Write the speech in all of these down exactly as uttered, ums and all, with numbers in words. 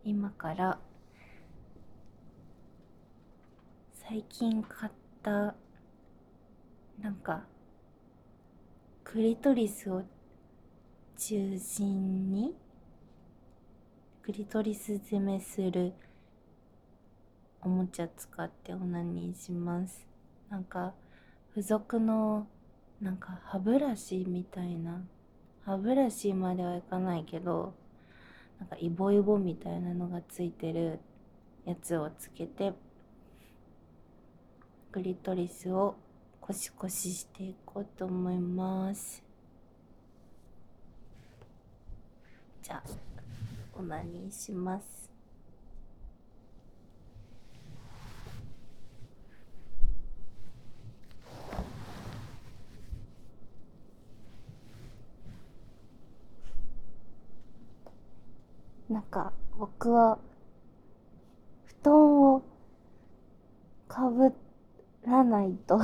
今から最近買ったなんかクリトリスを中心にクリトリス攻めするおもちゃ使ってオナニーします。なんか付属のなんか歯ブラシみたいな、歯ブラシまではいかないけど、なんかイボイボみたいなのがついてるやつをつけてクリトリスをコシコシしていこうと思います。じゃあオナニーします。なんか僕は布団をかぶらないと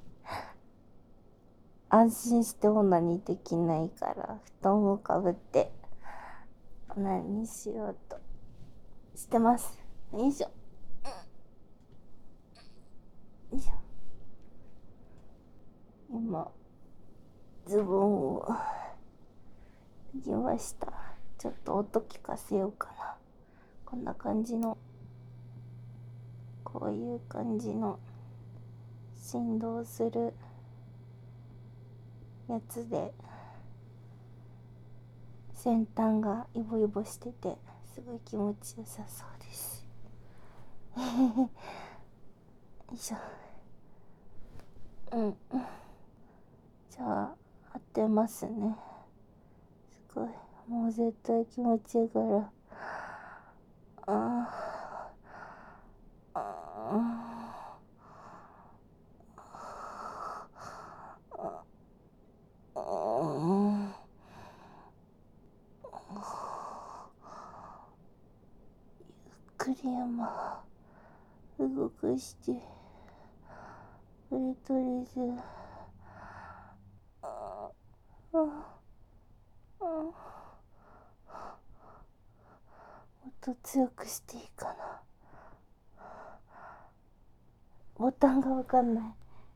安心してオナニーできないから布団をかぶってオナニーしようとしてます。よいしょよいしょ。今ズボンを脱ぎました。ちょっと音聞かせようかな。こんな感じの、こういう感じの振動するやつで先端がイボイボしててすごい気持ちよさそうです。よいしょ。うんじゃあ当てますね。すごいもう絶対気持ちいいから。ああああゆっくり山動かしてクリトリスあああ音強くしていいかな。ボタンがわかんない。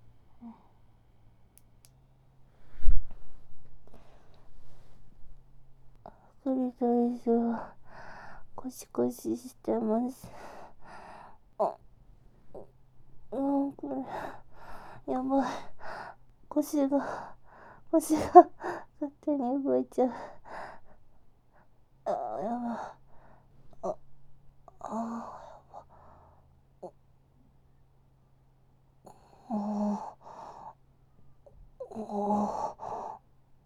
クリトリスはコシコシしてます。あ、うんこれやばい。腰が腰が勝手に動いちゃう。あ、やばい。あ、あ、あ、あ、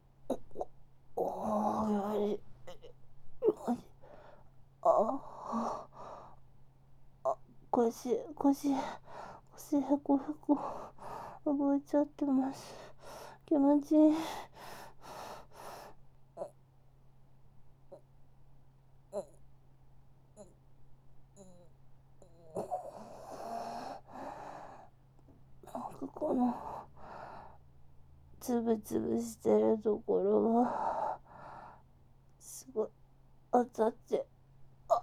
あ、よしよし。あ、あ、腰腰腰へこへこ動いちゃってます。気持ちいい。なんかこのつぶつぶしてるところがすごい当たって、あ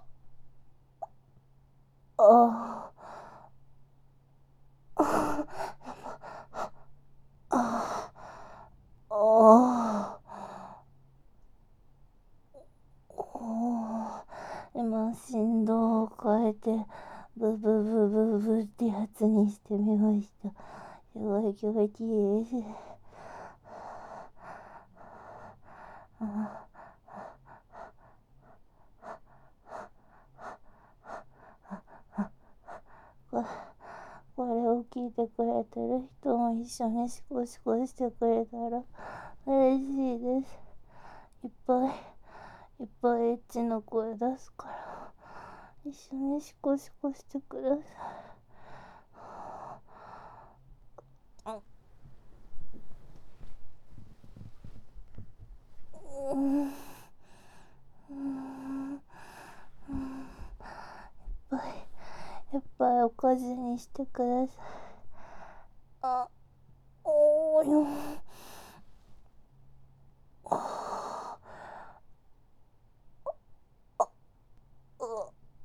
あああああ今振動を変えてブブブブブってやつにしてみました。すごい気持ちいいです。あここれを聞いてくれてる人も一緒にシコシコしてくれたら嬉しいです。いっぱいいっぱいエッチな声出すから一緒にシコシコしてください。うん、うん、うん、いっぱいいっぱいおかずにしてください。あ、おーよ。あ、あ、う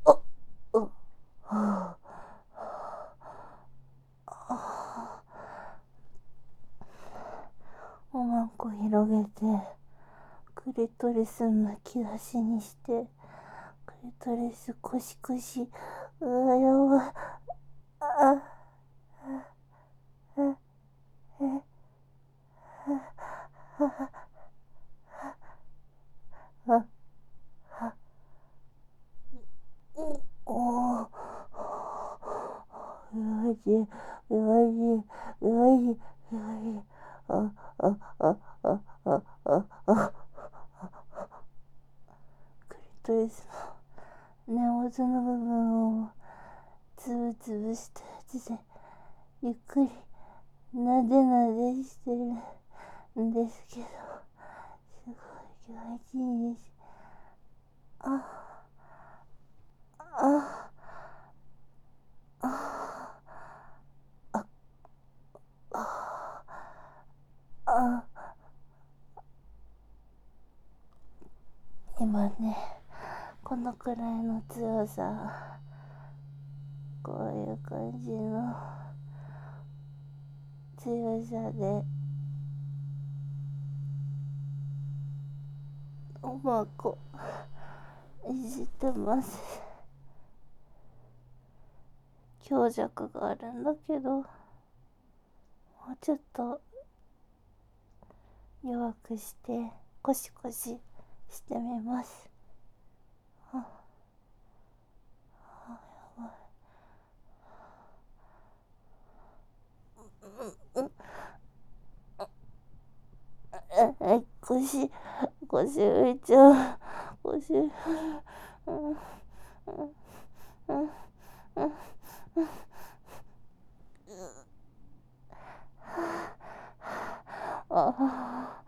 クリトリスむき出しにして、クリトリスコシコシ、うわ、やばい。あ、え、え、あ、あ、おお、うわじ、うわじ、うわじ、うわじ、あ、あ、あ、あ、あ、あ、あ、クリトリスの根元の部分をつぶつぶしたやつで、ゆっくりなでなでしてるんですけど、すごい気持ちいいです。あ、あ、あ、あ、あ、あ、今ね、このくらいの強さ、こういう感じの強さで、おまこいじってます。強弱があるんだけど、もうちょっと弱くしてコシコシしてみます。あ、あ、やばい。うん、うん、え、え、腰、腰浮いちゃう。腰、うん、うん、うん、うん、うん、あ、あ、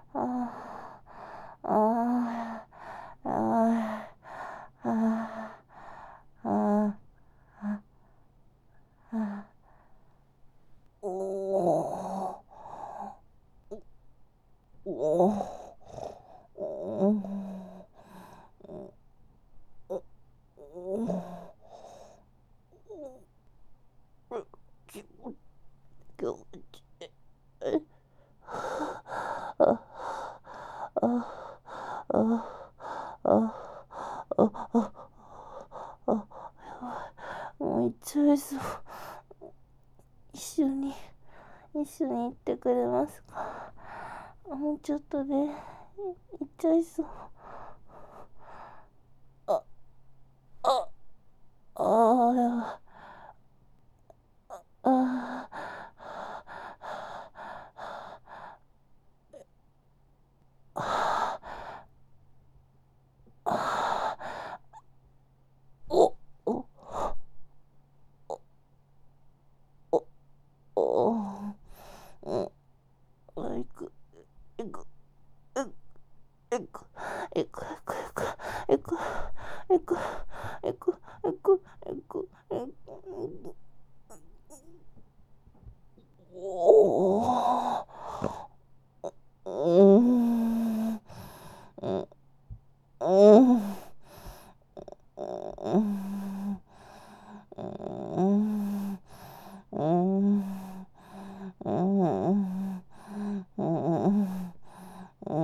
あ、あ、あ、あ、あ、あ、おお、おお、おお、おお、気持ちいい。あ、あ、あ、あ、あ、あ、あ、やばい。もう行っちゃいそう。一緒に、一緒に行ってくれますか？もうちょっとで行っちゃいそう。あ、あ、あ、やばい。あ、お、お、お、お、うん、行く、行く、行く、行く、行く、行く、行く、行く、行く、行く、行く、行く、おお、うん、うん、うん、うん、うん、うん、うん、うん、うん、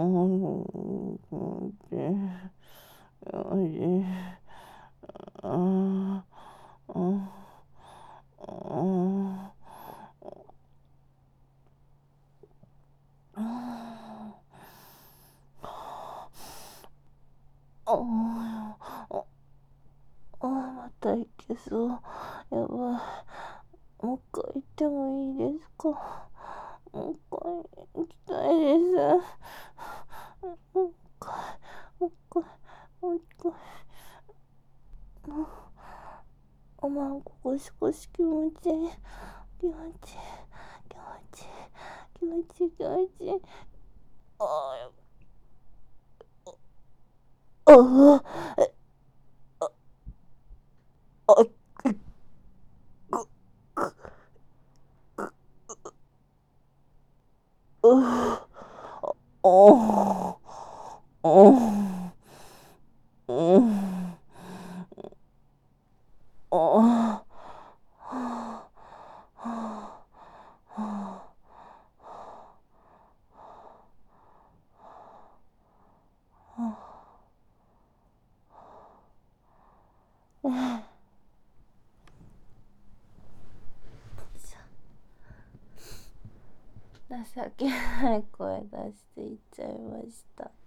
あ、また行けそう。やばい。もう一回行ってもいいですか？もう一回行きたいです。もう一回、もう一回、もう一回。もう、おまんここ少し気持ちいい。気持ちいい。気持ちいい。気持ちいい。気持ちいい。ああ、やばい。ああ、え、あ、く、く、う、あ、お、お、うん、あ、 情けない声出して言っちゃいました。